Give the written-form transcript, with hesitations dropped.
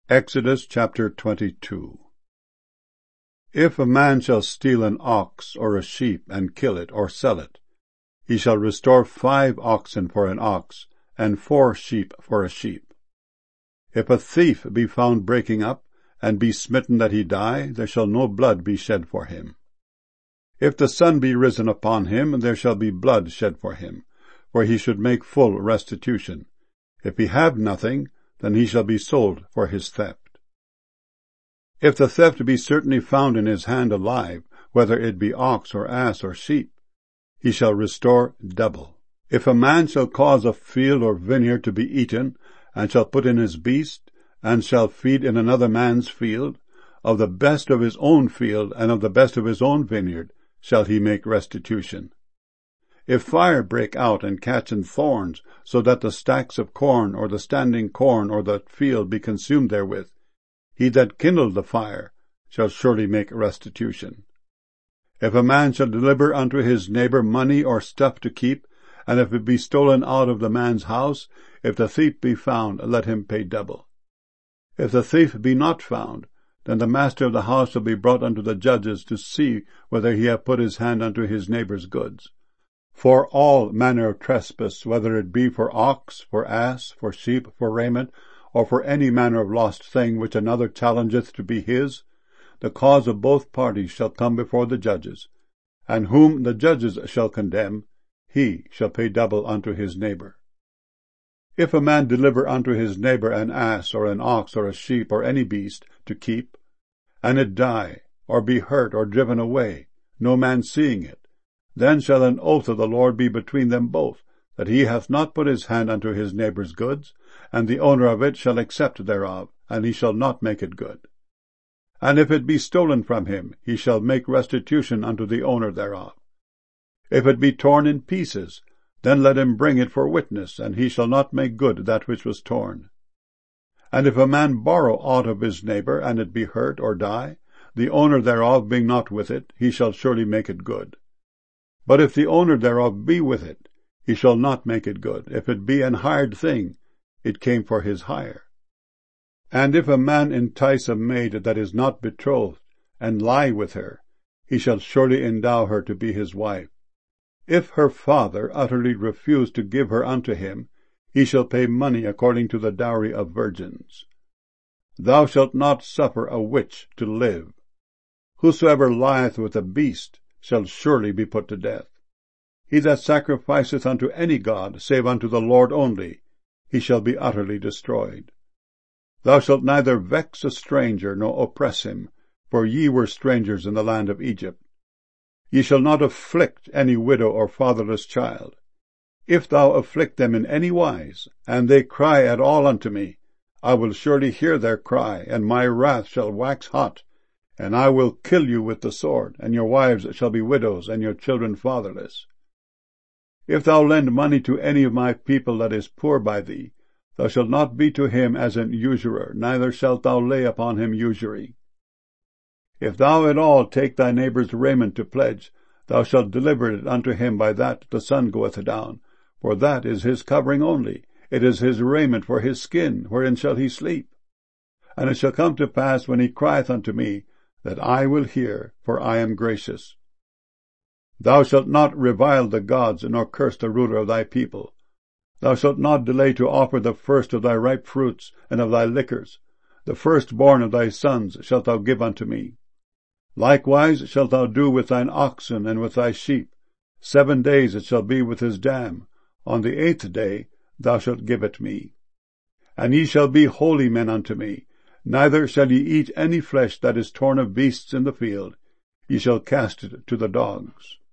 Exodus chapter 22. If a man shall steal an ox or a sheep, and kill it, or sell it, he shall restore 5 oxen for an ox, and 4 sheep for a sheep. If a thief be found breaking up, and be smitten that he die, there shall no blood be shed for him. If the sun be risen upon him, there shall be blood shed for him, for he should make full restitution. If he have nothing, then he shall be sold for his theft. If the theft be certainly found in his hand alive, whether it be ox or ass or sheep, he shall restore double. If a man shall cause a field or vineyard to be eaten, and shall put in his beast, and shall feed in another man's field, of the best of his own field and of the best of his own vineyard shall he make restitution. If fire break out and catch in thorns, so that the stacks of corn or the standing corn or the field be consumed therewith, he that kindled the fire shall surely make restitution. If a man shall deliver unto his neighbor money or stuff to keep, and if it be stolen out of the man's house, if the thief be found, let him pay double. If the thief be not found, then the master of the house shall be brought unto the judges to see whether he have put his hand unto his neighbor's goods. For all manner of trespass, whether it be for ox, for ass, for sheep, for raiment, or for any manner of lost thing which another challengeth to be his, the cause of both parties shall come before the judges, and whom the judges shall condemn, he shall pay double unto his neighbor. If a man deliver unto his neighbor an ass, or an ox, or a sheep, or any beast, to keep, and it die, or be hurt, or driven away, no man seeing it, then shall an oath of the Lord be between them both, that he hath not put his hand unto his neighbor's goods, and the owner of it shall accept thereof, and he shall not make it good. And if it be stolen from him, he shall make restitution unto the owner thereof. If it be torn in pieces, then let him bring it for witness, and he shall not make good that which was torn. And if a man borrow aught of his neighbor, and it be hurt or die, the owner thereof being not with it, he shall surely make it good. But if the owner thereof be with it, he shall not make it good. If it be an hired thing, it came for his hire. And if a man entice a maid that is not betrothed, and lie with her, he shall surely endow her to be his wife. If her father utterly refuse to give her unto him, he shall pay money according to the dowry of virgins. Thou shalt not suffer a witch to live. Whosoever lieth with a beast shall surely be put to death. He that sacrificeth unto any god, save unto the Lord only, he shall be utterly destroyed. Thou shalt neither vex a stranger, nor oppress him, for ye were strangers in the land of Egypt. Ye shall not afflict any widow or fatherless child. If thou afflict them in any wise, and they cry at all unto me, I will surely hear their cry, and my wrath shall wax hot, and I will kill you with the sword, and your wives shall be widows, and your children fatherless. If thou lend money to any of my people that is poor by thee, thou shalt not be to him as an usurer, neither shalt thou lay upon him usury. If thou at all take thy neighbor's raiment to pledge, thou shalt deliver it unto him by that the sun goeth down, for that is his covering only, it is his raiment for his skin, wherein shall he sleep. And it shall come to pass, when he crieth unto me, that I will hear, for I am gracious. Thou shalt not revile the gods, nor curse the ruler of thy people. Thou shalt not delay to offer the first of thy ripe fruits, and of thy liquors. The firstborn of thy sons shalt thou give unto me. Likewise shalt thou do with thine oxen and with thy sheep. 7 days it shall be with his dam. On the 8th day thou shalt give it me. And ye shall be holy men unto me. Neither shall ye eat any flesh that is torn of beasts in the field. Ye shall cast it to the dogs.